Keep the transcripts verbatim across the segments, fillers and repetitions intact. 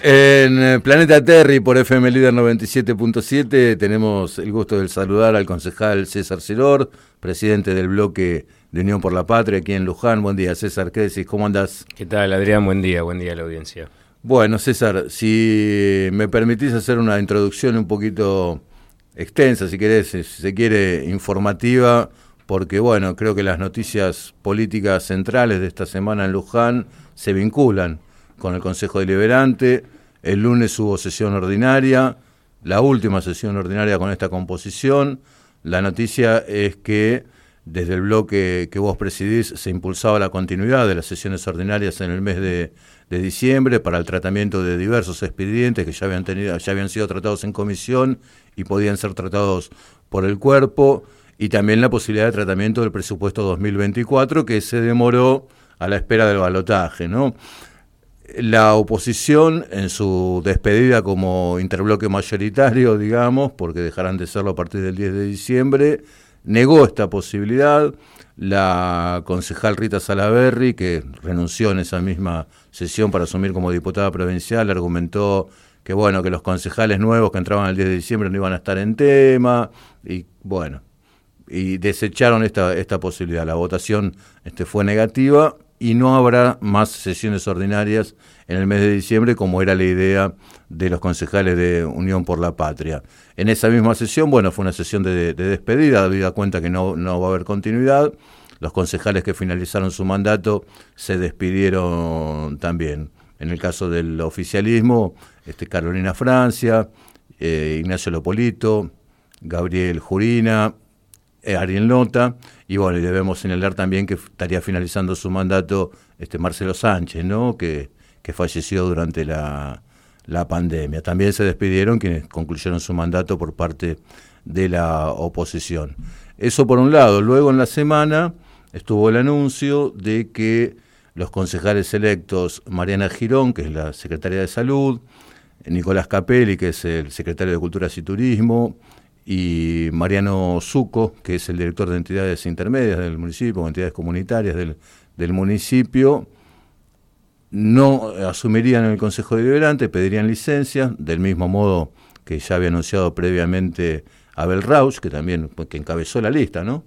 En Planeta Terry por F M Líder noventa y siete punto siete tenemos el gusto de saludar al concejal César Siror, presidente del bloque de Unión por la Patria aquí en Luján. Buen día, César, ¿qué decís? ¿Cómo andás? ¿Qué tal, Adrián? Buen día, buen día a la audiencia. Bueno, César, si me permitís hacer una introducción un poquito extensa, si querés, si se quiere, informativa, porque bueno, creo que las noticias políticas centrales de esta semana en Luján se vinculan con el Consejo Deliberante. El lunes hubo sesión ordinaria, la última sesión ordinaria con esta composición. La noticia es que desde el bloque que vos presidís se impulsaba la continuidad de las sesiones ordinarias en el mes de, de diciembre para el tratamiento de diversos expedientes que ya habían tenido, ya habían sido tratados en comisión y podían ser tratados por el cuerpo, y también la posibilidad de tratamiento del presupuesto dos mil veinticuatro, que se demoró a la espera del balotaje, ¿no? La oposición, en su despedida como interbloque mayoritario, digamos, porque dejarán de serlo a partir del diez de diciembre, negó esta posibilidad. La concejal Rita Salaverry, que renunció en esa misma sesión para asumir como diputada provincial, argumentó que bueno, que los concejales nuevos que entraban el diez de diciembre no iban a estar en tema, y bueno, y desecharon esta, esta posibilidad. La votación este, fue negativa, y no habrá más sesiones ordinarias en el mes de diciembre, como era la idea de los concejales de Unión por la Patria. En esa misma sesión, bueno, fue una sesión de, de despedida, habida cuenta que no, no va a haber continuidad. Los concejales que finalizaron su mandato se despidieron también. En el caso del oficialismo, este, Carolina Francia, eh, Ignacio Lopolito, Gabriel Jurina, Ariel Nota, y bueno, y debemos señalar también que estaría finalizando su mandato este Marcelo Sánchez, ¿no? que, que falleció durante la, la pandemia. También se despidieron quienes concluyeron su mandato por parte de la oposición. Eso por un lado. Luego en la semana estuvo el anuncio de que los concejales electos, Mariana Girón, que es la secretaria de Salud, Nicolás Capelli, que es el secretario de Culturas y Turismo, y Mariano Zucco, que es el director de entidades intermedias del municipio, entidades comunitarias del, del municipio, no asumirían el Consejo Deliberante, pedirían licencia, del mismo modo que ya había anunciado previamente Abel Rauch, que también que encabezó la lista, ¿no?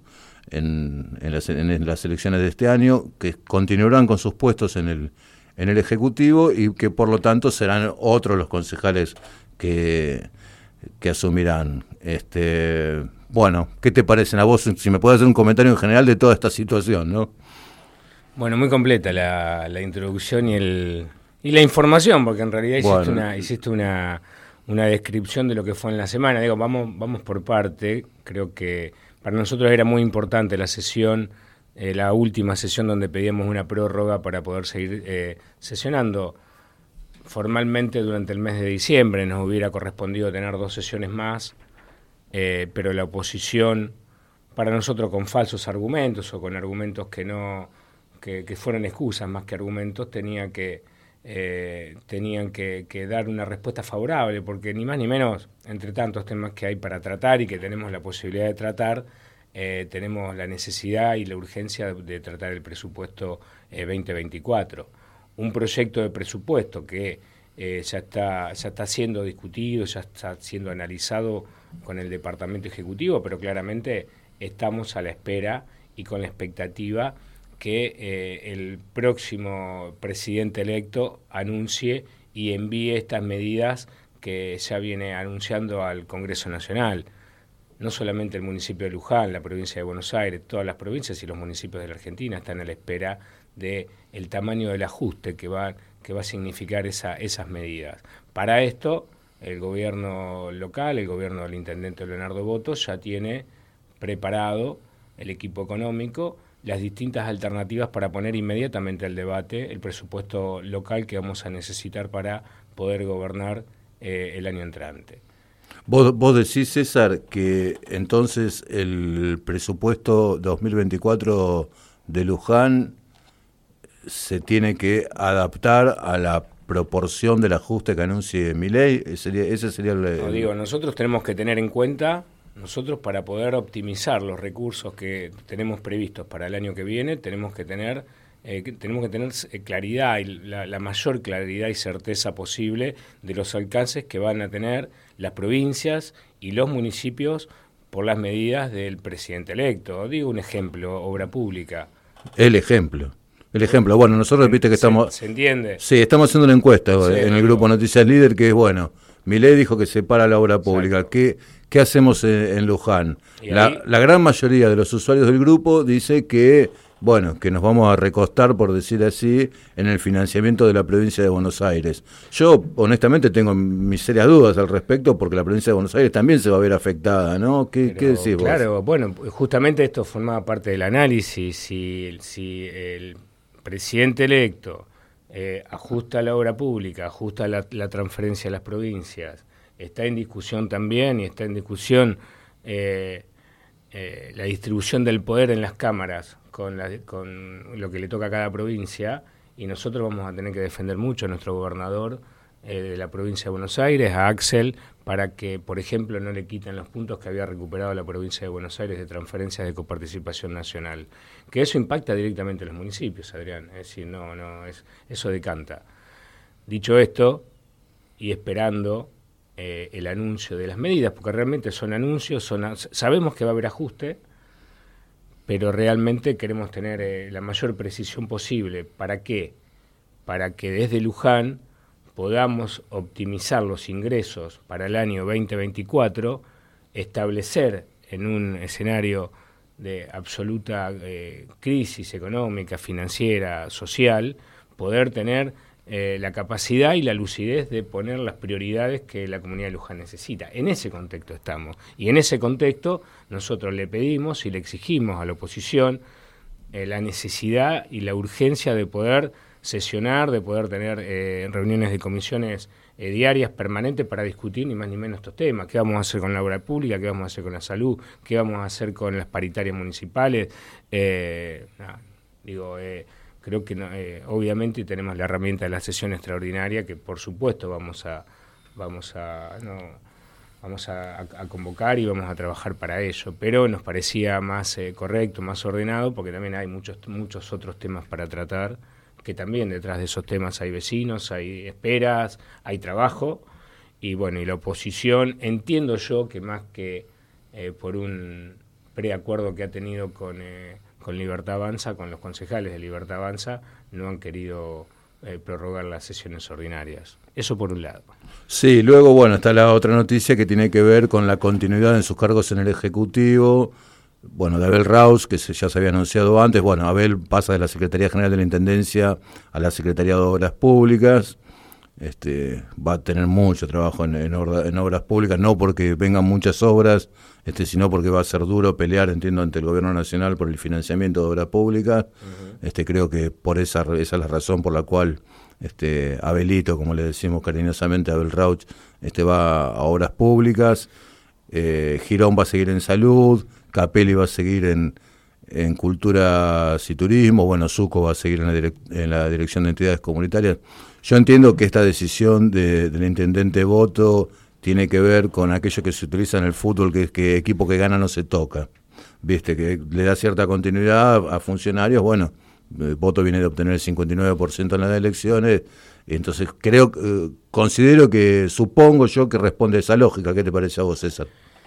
En, en, las, en las elecciones de este año, que continuarán con sus puestos en el, en el Ejecutivo, y que por lo tanto serán otros los concejales que... que asumirán. Este, bueno, ¿qué te parecen a vos? Si me puedes hacer un comentario en general de toda esta situación, ¿no? Bueno, muy completa la, la introducción y el y la información, porque en realidad hiciste bueno. una hiciste una, una descripción de lo que fue en la semana. Digo, vamos vamos por parte. Creo que para nosotros era muy importante la sesión, eh, la última sesión donde pedíamos una prórroga para poder seguir eh, sesionando. Formalmente durante el mes de diciembre nos hubiera correspondido tener dos sesiones más, eh, pero la oposición, para nosotros con falsos argumentos o con argumentos que no que, que fueron excusas más que argumentos, tenía que eh, tenían que, que dar una respuesta favorable, porque ni más ni menos, entre tantos temas que hay para tratar y que tenemos la posibilidad de tratar, eh, tenemos la necesidad y la urgencia de, de tratar el presupuesto eh, veinte veinticuatro. Un proyecto de presupuesto que eh, ya está ya está siendo discutido, ya está siendo analizado con el Departamento Ejecutivo, pero claramente estamos a la espera y con la expectativa que eh, el próximo presidente electo anuncie y envíe estas medidas que ya viene anunciando al Congreso Nacional. No solamente el municipio de Luján, la provincia de Buenos Aires, todas las provincias y los municipios de la Argentina están a la espera de el tamaño del ajuste que va que va a significar esa, esas medidas. Para esto, el gobierno local, el gobierno del intendente Leonardo Boto, ya tiene preparado el equipo económico, las distintas alternativas para poner inmediatamente al debate el presupuesto local que vamos a necesitar para poder gobernar eh, el año entrante. Vos, vos decís, César, que entonces el presupuesto dos mil veinticuatro de Luján se tiene que adaptar a la proporción del ajuste que anuncie Milei. Ese sería, ese sería el, el... No, digo, nosotros tenemos que tener en cuenta, nosotros para poder optimizar los recursos que tenemos previstos para el año que viene, tenemos que tener eh, que tenemos que tener claridad, y la, la mayor claridad y certeza posible de los alcances que van a tener las provincias y los municipios por las medidas del presidente electo. Digo un ejemplo, obra pública. El ejemplo. El ejemplo. Bueno, nosotros, viste que ¿Se, estamos... ¿Se entiende? Sí, estamos haciendo una encuesta Sí, en el digo. grupo Noticias Líder, que es, bueno, Milei dijo que se para la obra pública. ¿Qué, qué hacemos en, en Luján? La, Ahí... la gran mayoría de los usuarios del grupo dice que, bueno, que nos vamos a recostar, por decir así, en el financiamiento de la provincia de Buenos Aires. Yo, honestamente, tengo mis serias dudas al respecto, porque la provincia de Buenos Aires también se va a ver afectada, ¿no? ¿Qué, Pero, ¿qué decís vos? Claro, bueno, justamente esto formaba parte del análisis. Si, si el presidente electo eh, ajusta la obra pública, ajusta la, la transferencia a las provincias, está en discusión también, y está en discusión eh, eh, la distribución del poder en las cámaras con, la, con lo que le toca a cada provincia, y nosotros vamos a tener que defender mucho a nuestro gobernador eh, de la provincia de Buenos Aires, a Axel, para que, por ejemplo, no le quiten los puntos que había recuperado la provincia de Buenos Aires de transferencias de coparticipación nacional. Que eso impacta directamente a los municipios, Adrián. Es decir, no, no, es, eso decanta. Dicho esto, y esperando eh, el anuncio de las medidas, porque realmente son anuncios, son, sabemos que va a haber ajuste, pero realmente queremos tener eh, la mayor precisión posible. ¿Para qué? Para que desde Luján podamos optimizar los ingresos para el año veinte veinticuatro, establecer en un escenario de absoluta eh, crisis económica, financiera, social, poder tener eh, la capacidad y la lucidez de poner las prioridades que la comunidad de Luján necesita. En ese contexto estamos. Y en ese contexto nosotros le pedimos y le exigimos a la oposición eh, la necesidad y la urgencia de poder sesionar, de poder tener eh, reuniones de comisiones eh, diarias, permanentes, para discutir ni más ni menos estos temas. ¿Qué vamos a hacer con la obra pública? ¿Qué vamos a hacer con la salud? ¿Qué vamos a hacer con las paritarias municipales? Eh, nah, digo, eh, creo que no, eh, obviamente tenemos la herramienta de la sesión extraordinaria, que por supuesto vamos a vamos a no, vamos a, a convocar y vamos a trabajar para ello, pero nos parecía más eh, correcto, más ordenado, porque también hay muchos muchos otros temas para tratar, que también detrás de esos temas hay vecinos, hay esperas, hay trabajo, y bueno, y la oposición, entiendo yo que más que eh, por un preacuerdo que ha tenido con, eh, con Libertad Avanza, con los concejales de Libertad Avanza, no han querido eh, prorrogar las sesiones ordinarias. Eso por un lado. Sí, luego, bueno, está la otra noticia que tiene que ver con la continuidad en sus cargos en el Ejecutivo. Bueno, de Abel Raus, que se, ya se había anunciado antes. Bueno, Abel pasa de la Secretaría General de la Intendencia a la Secretaría de Obras Públicas. Este, va a tener mucho trabajo en, en, obra, en obras públicas, no porque vengan muchas obras, este, sino porque va a ser duro pelear, entiendo, ante el Gobierno Nacional por el financiamiento de obras públicas. Uh-huh. Este, creo que por esa, esa es la razón por la cual este, Abelito, como le decimos cariñosamente, Abel Rauch, este, va a obras públicas. Eh, Girón va a seguir en salud, Capelli va a seguir en, en culturas y turismo, bueno, Zucco va a seguir en la, direc- en la dirección de entidades comunitarias. Yo entiendo que esta decisión de, del intendente Boto tiene que ver con aquello que se utiliza en el fútbol, que es que equipo que gana no se toca, viste, que le da cierta continuidad a, a funcionarios. Bueno, Boto viene de obtener el cincuenta y nueve por ciento en las elecciones, entonces creo, eh, considero que, supongo yo que responde a esa lógica. ¿Qué te parece a vos, César?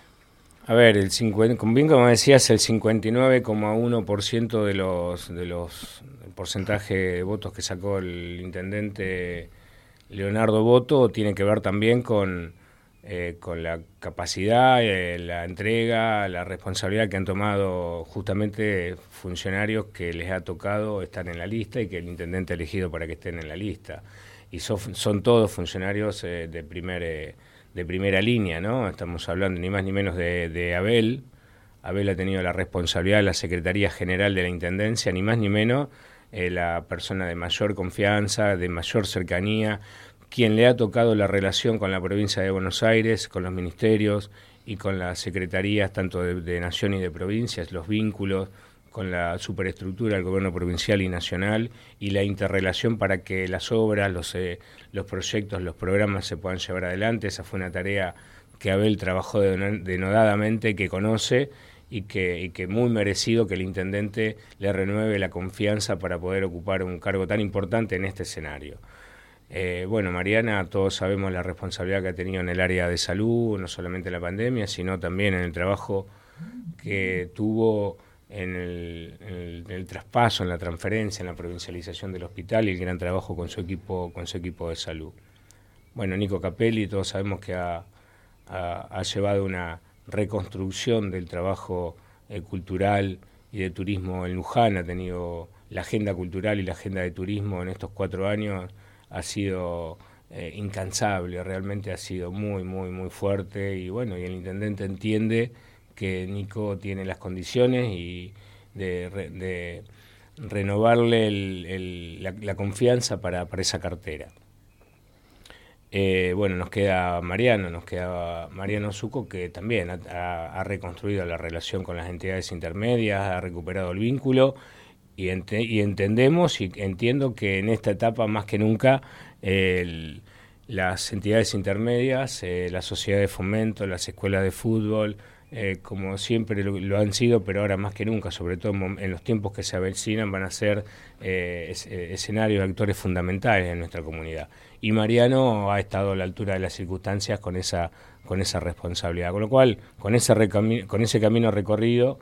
A ver, el cincuenta, bien como decías, el cincuenta y nueve coma uno por ciento de los de los el porcentaje de votos que sacó el intendente Leonardo Boto tiene que ver también con eh, con la capacidad, eh, la entrega, la responsabilidad que han tomado justamente funcionarios que les ha tocado estar en la lista y que el intendente ha elegido para que estén en la lista. Y son, son todos funcionarios eh, de primer eh, de primera línea, ¿no? Estamos hablando ni más ni menos de, de Abel. Abel ha tenido la responsabilidad de la Secretaría General de la Intendencia, ni más ni menos, eh, la persona de mayor confianza, de mayor cercanía, quien le ha tocado la relación con la provincia de Buenos Aires, con los ministerios y con las secretarías, tanto de, de nación y de provincias, los vínculos con la superestructura del gobierno provincial y nacional y la interrelación para que las obras, los, eh, los proyectos, los programas se puedan llevar adelante. Esa fue una tarea que Abel trabajó denodadamente, que conoce y que, y que muy merecido que el intendente le renueve la confianza para poder ocupar un cargo tan importante en este escenario. Eh, bueno, Mariana, todos sabemos la responsabilidad que ha tenido en el área de salud, no solamente en la pandemia, sino también en el trabajo que tuvo en el, en el, en el traspaso, en la transferencia, en la provincialización del hospital y el gran trabajo con su equipo, con su equipo de salud. Bueno, Nico Capelli, todos sabemos que ha, ha, ha llevado una reconstrucción del trabajo eh, cultural y de turismo en Luján, ha tenido la agenda cultural y la agenda de turismo en estos cuatro años, ha sido eh, incansable, realmente ha sido muy, muy, muy fuerte y bueno, y el intendente entiende que Nico tiene las condiciones y de, de renovarle el, el, la, la confianza para, para esa cartera. Eh, bueno, nos queda Mariano, nos queda Mariano Zucco, que también ha, ha, ha reconstruido la relación con las entidades intermedias, ha recuperado el vínculo y, ente, y entendemos y entiendo que en esta etapa más que nunca eh, el, las entidades intermedias, eh, la sociedad de fomento, las escuelas de fútbol, Eh, como siempre lo, lo han sido, pero ahora más que nunca, sobre todo en los tiempos que se avecinan, van a ser eh, es, eh, escenarios, actores fundamentales en nuestra comunidad. Y Mariano ha estado a la altura de las circunstancias con esa, con esa responsabilidad. Con lo cual, con ese, recami- con ese camino recorrido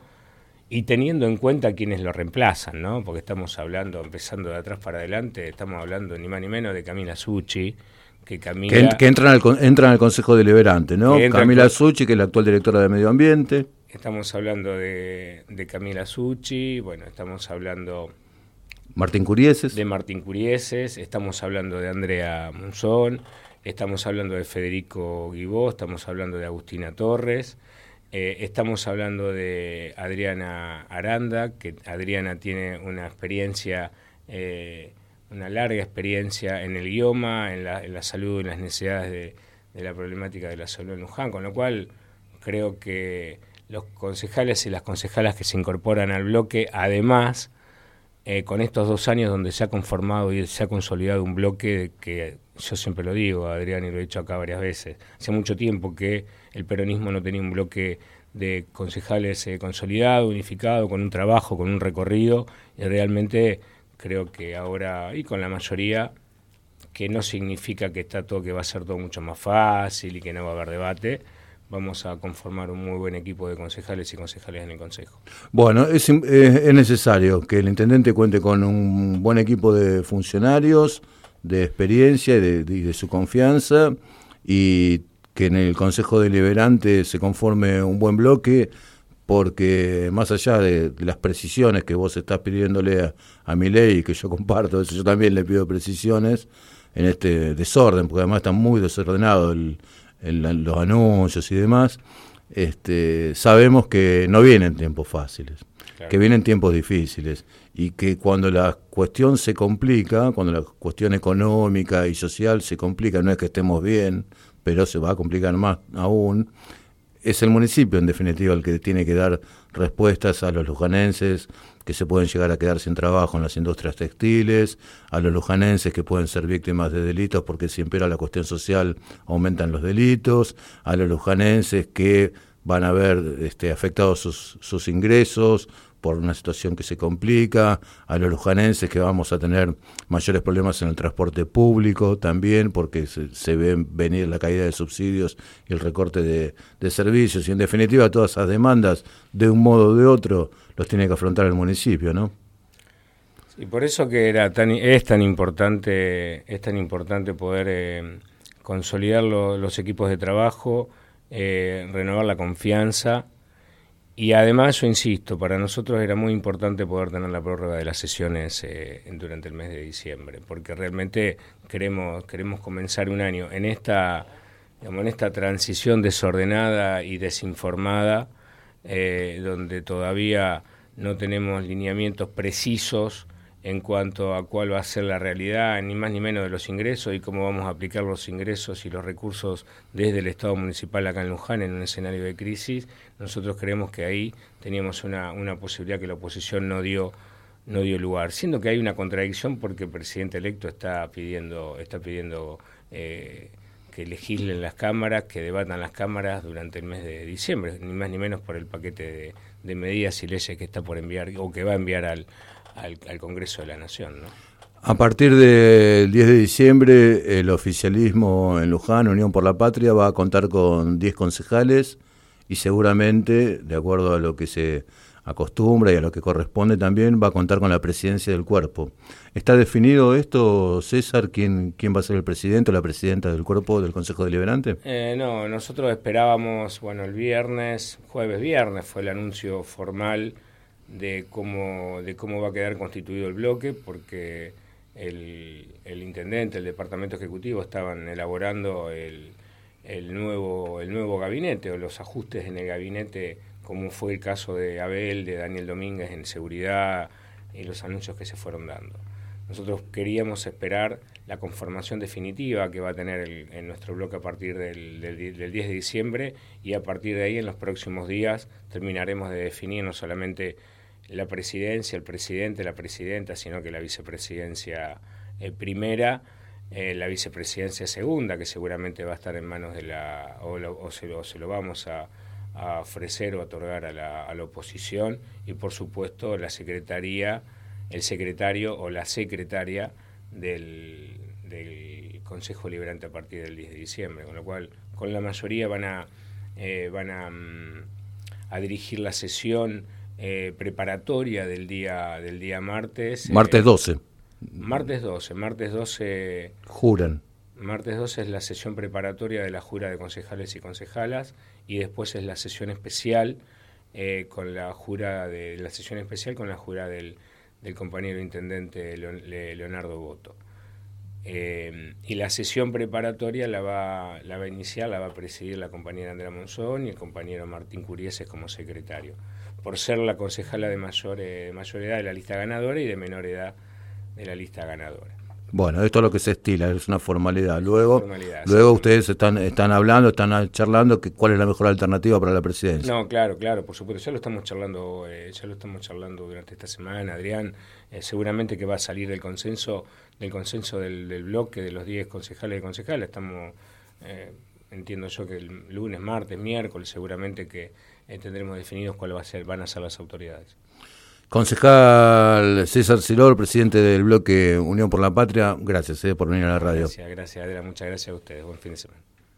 y teniendo en cuenta quienes lo reemplazan, ¿no? Porque estamos hablando, empezando de atrás para adelante, estamos hablando ni más ni menos de Camila Succi, que Camila... Que, que entran, al, entran al Consejo Deliberante, ¿no? Camila Succi, que es la actual directora de Medio Ambiente. Estamos hablando de, de Camila Succi, bueno, estamos hablando... Martín Curieses. De Martín Curieses, estamos hablando de Andrea Monzón, estamos hablando de Federico Guibó, estamos hablando de Agustina Torres, eh, estamos hablando de Adriana Aranda, que Adriana tiene una experiencia... Eh, una larga experiencia en el idioma, en la, en la salud, en las necesidades de, de la problemática de la salud en Luján, con lo cual creo que los concejales y las concejalas que se incorporan al bloque, además, eh, con estos dos años donde se ha conformado y se ha consolidado un bloque que yo siempre lo digo, Adrián, y lo he dicho acá varias veces, hace mucho tiempo que el peronismo no tenía un bloque de concejales eh, consolidado, unificado, con un trabajo, con un recorrido, y realmente... Creo que ahora, y con la mayoría, que no significa que está todo, que va a ser todo mucho más fácil y que no va a haber debate, vamos a conformar un muy buen equipo de concejales y concejales en el Consejo. Bueno, es, es necesario que el intendente cuente con un buen equipo de funcionarios, de experiencia y de, de, de su confianza, y que en el Consejo Deliberante se conforme un buen bloque, porque más allá de, de las precisiones que vos estás pidiéndole a, a Milei, y que yo comparto, eso yo también le pido precisiones en este desorden, porque además está muy desordenado el, el, los anuncios y demás, este, sabemos que no vienen tiempos fáciles, claro, que vienen tiempos difíciles, y que cuando la cuestión se complica, cuando la cuestión económica y social se complica, no es que estemos bien, pero se va a complicar más aún. Es el municipio, en definitiva, el que tiene que dar respuestas a los lujanenses que se pueden llegar a quedar sin trabajo en las industrias textiles, a los lujanenses que pueden ser víctimas de delitos porque si empeora la cuestión social aumentan los delitos, a los lujanenses que van a ver este, afectados sus, sus ingresos por una situación que se complica, a los lujanenses que vamos a tener mayores problemas en el transporte público también, porque se, se ve venir la caída de subsidios y el recorte de, de servicios, y en definitiva todas esas demandas, de un modo o de otro, los tiene que afrontar el municipio, ¿no? Y por eso que era tan, es tan importante, es tan importante poder eh, consolidar lo, los equipos de trabajo, eh, renovar la confianza. Y además, yo insisto, para nosotros era muy importante poder tener la prórroga de las sesiones eh, durante el mes de diciembre, porque realmente queremos queremos comenzar un año en esta, digamos, en esta transición desordenada y desinformada, eh, donde todavía no tenemos lineamientos precisos en cuanto a cuál va a ser la realidad, ni más ni menos de los ingresos y cómo vamos a aplicar los ingresos y los recursos desde el Estado municipal acá en Luján en un escenario de crisis. Nosotros creemos que ahí teníamos una, una posibilidad que la oposición no dio no dio lugar, siendo que hay una contradicción porque el presidente electo está pidiendo está pidiendo eh, que legislen las cámaras, que debatan las cámaras durante el mes de diciembre, ni más ni menos por el paquete de, de medidas y leyes que está por enviar o que va a enviar al, al, al Congreso de la Nación, ¿no? A partir del diez de diciembre, el oficialismo en Luján, Unión por la Patria, va a contar con diez concejales y seguramente, de acuerdo a lo que se acostumbra y a lo que corresponde también, va a contar con la presidencia del cuerpo. ¿Está definido esto, César, quién, quién va a ser el presidente o la presidenta del cuerpo del Consejo Deliberante? Eh, no, nosotros esperábamos, bueno, el viernes, jueves, viernes, fue el anuncio formal de cómo, de cómo va a quedar constituido el bloque, porque el, el intendente, el departamento ejecutivo estaban elaborando el, el, nuevo, el nuevo gabinete o los ajustes en el gabinete, como fue el caso de Abel, de Daniel Domínguez en seguridad y los anuncios que se fueron dando. Nosotros queríamos esperar la conformación definitiva que va a tener el, en nuestro bloque a partir del, del, del diez de diciembre y a partir de ahí en los próximos días terminaremos de definir no solamente la presidencia, el presidente, la presidenta, sino que la vicepresidencia eh, primera, eh, la vicepresidencia segunda, que seguramente va a estar en manos de la, o, lo, o, se, lo, o se lo vamos a, a ofrecer o otorgar a la, a la oposición, y por supuesto la secretaría, el secretario o la secretaria del, del Consejo Deliberante a partir del diez de diciembre, con lo cual con la mayoría van a, eh, van a, a dirigir la sesión Eh, preparatoria del día del día martes. Martes doce. Eh, martes doce, martes doce. Juran. Martes doce es la sesión preparatoria de la jura de concejales y concejalas, y después es la sesión especial eh, con la jura de la sesión especial con la jura del, del compañero intendente Leonardo Boto. Eh, y la sesión preparatoria la va, la va a iniciar, la va a presidir la compañera Andrea Monzón y el compañero Martín Curieses como secretario, por ser la concejala de mayor, eh, de mayor edad de la lista ganadora y de menor edad de la lista ganadora. Bueno, esto es lo que se estila, es una formalidad. Luego, formalidad, luego sí. Ustedes están están hablando, están charlando que cuál es la mejor alternativa para la presidencia. No, claro, claro, por supuesto, ya lo estamos charlando, eh, ya lo estamos charlando durante esta semana, Adrián. Eh, seguramente que va a salir del consenso, del consenso del, del bloque de los diez concejales y concejales. Estamos, eh, entiendo yo que el lunes, martes, miércoles, seguramente que eh, tendremos definidos cuáles va a ser, van a ser las autoridades. Concejal César Silor, presidente del bloque Unión por la Patria, gracias eh, por venir a la radio. Gracias, gracias, Adrián, muchas gracias a ustedes. Buen fin de semana.